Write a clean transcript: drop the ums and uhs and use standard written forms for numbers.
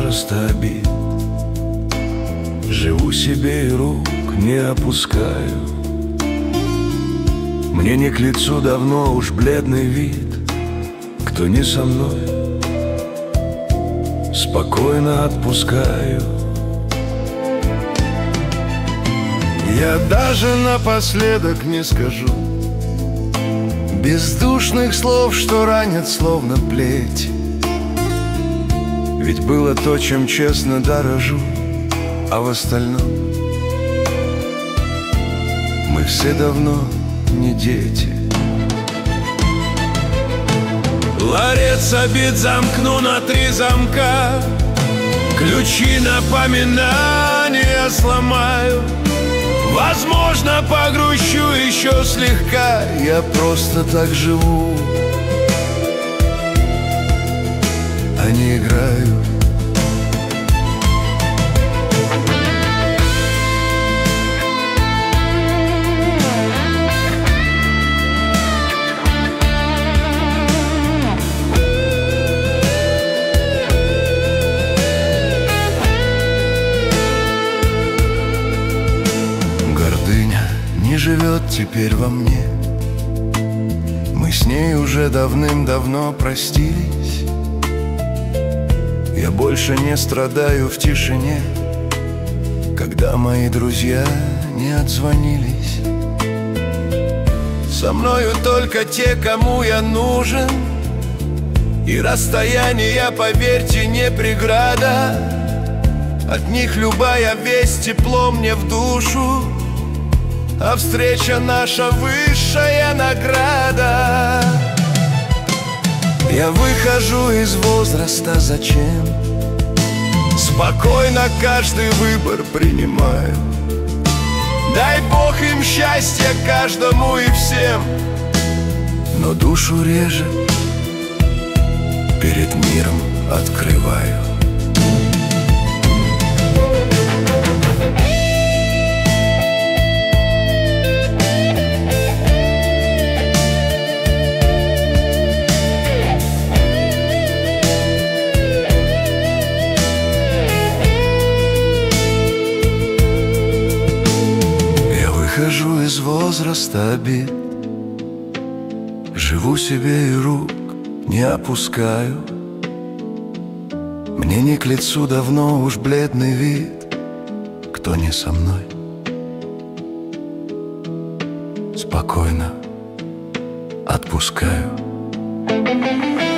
возраста обид. Живу себе и рук не опускаю. Мне не к лицу давно уж бледный вид. Кто не со мной, спокойно отпускаю. Я даже напоследок не скажу бездушных слов, что ранят словно плеть. Ведь было то, чем честно дорожу, а в остальном мы все давно не дети. Ларец обид замкну на 3 замка, ключи напоминания сломаю. Возможно, погрущу еще слегка. Я просто так живу, а не играю. Не живет теперь во мне. Мы с ней уже давным-давно простились. Я больше не страдаю в тишине, когда мои друзья не отзвонились. Со мною только те, кому я нужен, и расстояние, поверьте, не преграда. От них любая весть тепло мне в душу, а встреча наша высшая награда. Я выхожу из возраста зачем? Спокойно каждый выбор принимаю. Дай Бог им счастья каждому и всем, но душу реже перед миром открываю. Выхожу из возраста обид, живу себе и рук не опускаю. Мне не к лицу давно уж бледный вид. Кто не со мной, спокойно отпускаю.